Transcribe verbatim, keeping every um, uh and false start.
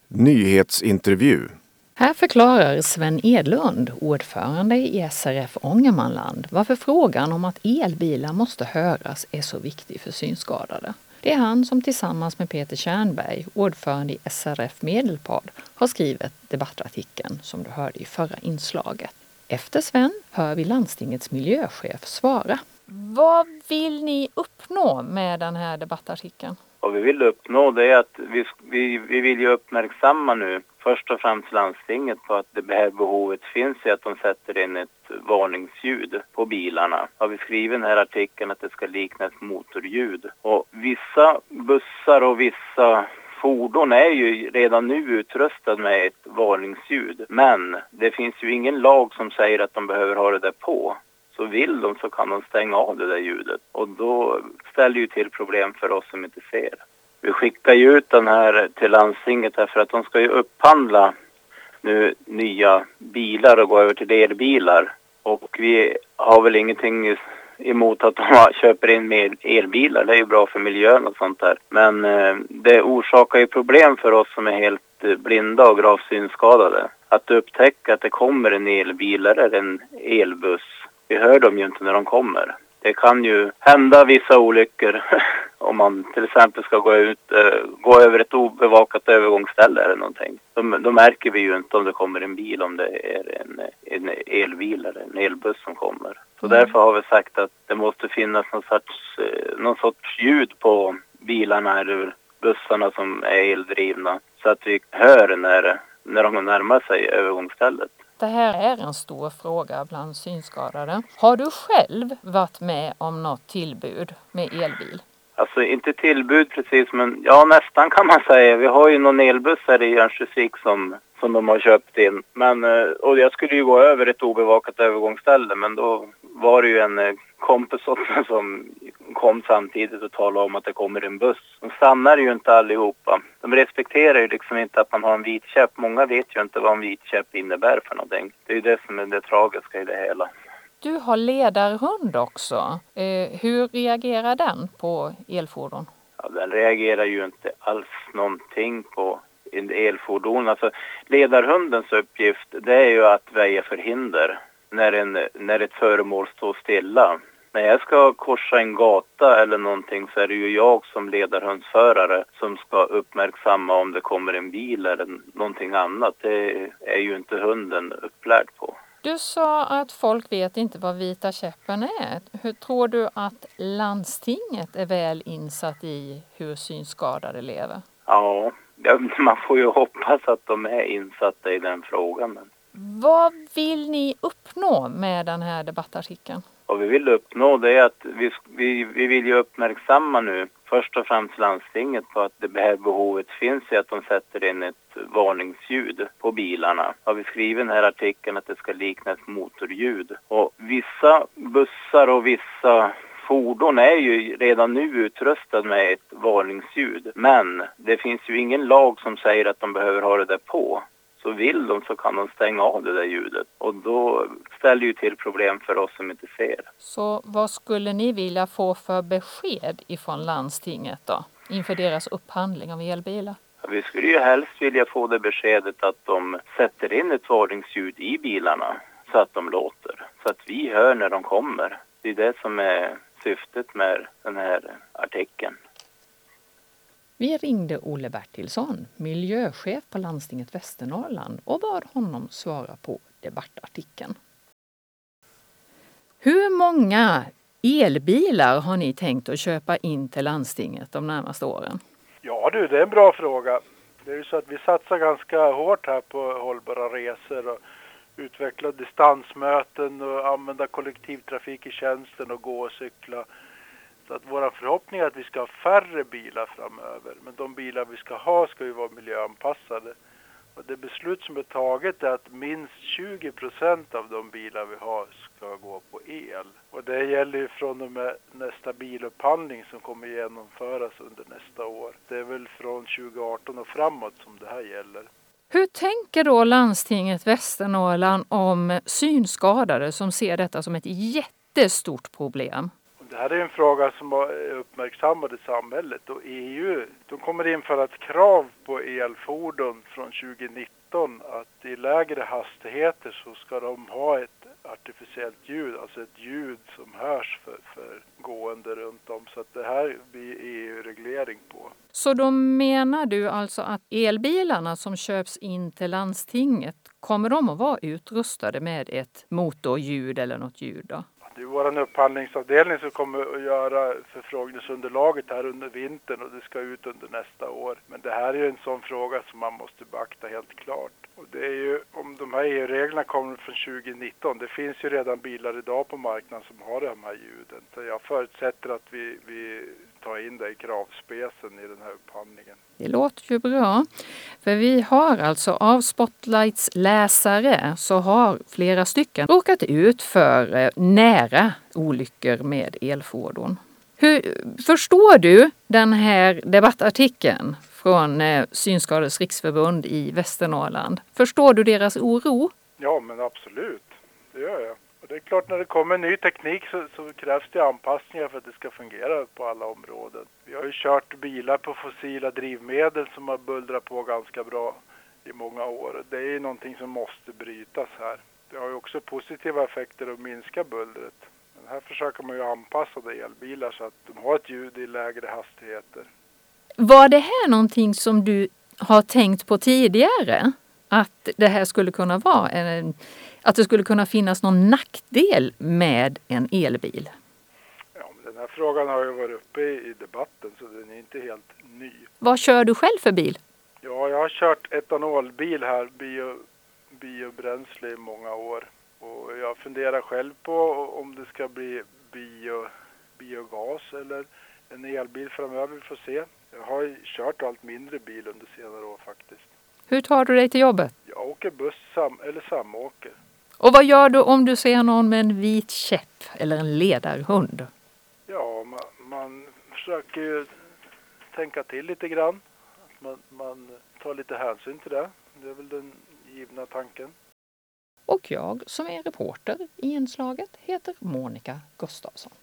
Nyhetsintervju. Här förklarar Sven Edlund, ordförande i S R F Ångermanland, varför frågan om att elbilar måste höras är så viktig för synskadade. Det är han som tillsammans med Peter Tjärnberg, ordförande i S R F Medelpad, har skrivit debattartikeln som du hörde i förra inslaget. Efter Sven hör vi landstingets miljöchef svara. Vad vill ni uppnå med den här debattartikeln? Vad vi vill uppnå det är att vi, vi, vi vill ju uppmärksamma nu först och främst landstinget på att det här behovet finns i att de sätter in ett varningsljud på bilarna. Har vi skrivit den här artikeln att det ska likna ett motorljud. Och vissa bussar och vissa fordon är ju redan nu utrustade med ett varningsljud. Men det finns ju ingen lag som säger att de behöver ha det där på. Så vill de så kan de stänga av det där ljudet. Och då ställer ju till problem för oss som inte ser. Vi skickar ju ut den här till landstinget här för att de ska ju upphandla nu nya bilar och gå över till elbilar. Och vi har väl ingenting emot att de köper in mer elbilar. Det är ju bra för miljön och sånt där. Men eh, det orsakar ju problem för oss som är helt blinda och gravt synskadade. Att upptäcka att det kommer en elbil eller en elbuss. Vi hör dem ju inte när de kommer. Det kan ju hända vissa olyckor om man till exempel ska gå ut, äh, gå över ett obevakat övergångsställe eller någonting. Då, då märker vi ju inte om det kommer en bil, om det är en, en elbil eller en elbuss som kommer. Så mm. därför har vi sagt att det måste finnas någon sorts, någon sorts ljud på bilarna eller bussarna som är eldrivna. Så att vi hör när, när de närmar sig övergångsstället. Det här är en stor fråga bland synskadade. Har du själv varit med om något tillbud med elbil? Alltså inte tillbud precis, men ja nästan kan man säga. Vi har ju någon elbuss här i Örnsköldsvik som, som de har köpt in. Men, och jag skulle ju gå över ett obevakat övergångsställe, men då var det ju en kompis som kom samtidigt och talade om att det kommer en buss. De stannar ju inte allihopa. De respekterar ju liksom inte att man har en vit käpp. Många vet ju inte vad en vit käpp innebär för någonting. Det är ju det som är det tragiska i det hela. Du har ledarhund också. Eh, hur reagerar den på elfordon? Ja, den reagerar ju inte alls någonting på en elfordon. Alltså, ledarhundens uppgift det är ju att väja för hinder när, en, när ett föremål står stilla. När jag ska korsa en gata eller någonting så är det ju jag som ledarhundsförare som ska uppmärksamma om det kommer en bil eller någonting annat. Det är ju inte hunden upplärd på. Du sa att folk vet inte vad vita käppen är. Hur tror du att landstinget är väl insatt i hur synskadade lever? Ja, man får ju hoppas att de är insatta i den frågan. Vad vill ni uppnå med den här debattartikeln? Vad vi vill uppnå det är att vi, vi, vi vill ju uppmärksamma nu först och främst landstinget på att det här behovet finns i att de sätter in ett varningsljud på bilarna. Har vi skrivit den här artikeln att det ska likna ett motorljud. Och vissa bussar och vissa fordon är ju redan nu utrustade med ett varningsljud. Men det finns ju ingen lag som säger att de behöver ha det där på. Så vill de så kan de stänga av det där ljudet. Och då ställer ju till problem för oss som inte ser. Så vad skulle ni vilja få för besked ifrån landstinget då? Inför deras upphandling av elbilar? Ja, vi skulle ju helst vilja få det beskedet att de sätter in ett varningsljud i bilarna. Så att de låter. Så att vi hör när de kommer. Det är det som är syftet med den här artikeln. Vi ringde Olle Bertilsson, miljöchef på landstinget Västernorrland och bad honom svara på debattartikeln. Hur många elbilar har ni tänkt att köpa in till landstinget de närmaste åren? Ja du, det är en bra fråga. Det är ju så att vi satsar ganska hårt här på hållbara resor och utveckla distansmöten och använda kollektivtrafik i tjänsten och gå och cykla. Så att våra förhoppning är att vi ska ha färre bilar framöver. Men de bilar vi ska ha ska ju vara miljöanpassade. Och det beslut som är taget är att minst tjugo procent av de bilar vi har ska gå på el. Och det gäller ju från och med nästa bilupphandling som kommer genomföras under nästa år. Det är väl från tjugo arton och framåt som det här gäller. Hur tänker då landstinget Västernorrland om synskadade som ser detta som ett jättestort problem? Det här är en fråga som är uppmärksammad i samhället, och E U de kommer införa ett krav på elfordon från tjugonitton att i lägre hastigheter så ska de ha ett artificiellt ljud, alltså ett ljud som hörs för, för gående runt om, så att det här blir E U-reglering på. Så då menar du alltså att elbilarna som köps in till landstinget, kommer de att vara utrustade med ett motorljud eller något ljud då? Det är vår upphandlingsavdelning som kommer att göra förfrågningsunderlaget här under vintern, och det ska ut under nästa år. Men det här är ju en sån fråga som man måste beakta helt klart. Och det är ju, om de här E U-reglerna kommer från tjugonitton, det finns ju redan bilar idag på marknaden som har de här ljuden. Så jag förutsätter att vi, vi tar in det i kravspecen i den här upphandlingen. Det låter ju bra. För vi har alltså av Spotlights läsare så har flera stycken råkat ut för nära olyckor med elfordon. Hur förstår du den här debattartikeln från Synskadades riksförbund i Västernorrland? Förstår du deras oro? Ja, men absolut. Det gör jag. Och det är klart, när det kommer ny teknik så, så krävs det anpassningar för att det ska fungera på alla områden. Vi har ju kört bilar på fossila drivmedel som har bullrat på ganska bra i många år. Det är ju någonting som måste brytas här. Det har ju också positiva effekter att minska bullret. Men här försöker man ju anpassa det elbilar så att de har ett ljud i lägre hastigheter. Var det här någonting som du har tänkt på tidigare? Att det här skulle kunna vara en, att det skulle kunna finnas någon nackdel med en elbil? Ja, men den här frågan har ju varit uppe i, i debatten, så den är inte helt ny. Vad kör du själv för bil? Ja, jag har kört etanolbil här, bio, biobränsle i många år. Och jag funderar själv på om det ska bli bio, biogas eller en elbil framöver, vi får se. Jag har kört allt mindre bil under senare år faktiskt. Hur tar du dig till jobbet? Jag åker buss sam- eller samåker. Och vad gör du om du ser någon med en vit käpp eller en ledarhund? Ja, man, man försöker ju tänka till lite grann. Man, man tar lite hänsyn till det. Det är väl den givna tanken. Och jag som är reporter i inslaget heter Monica Gustafsson.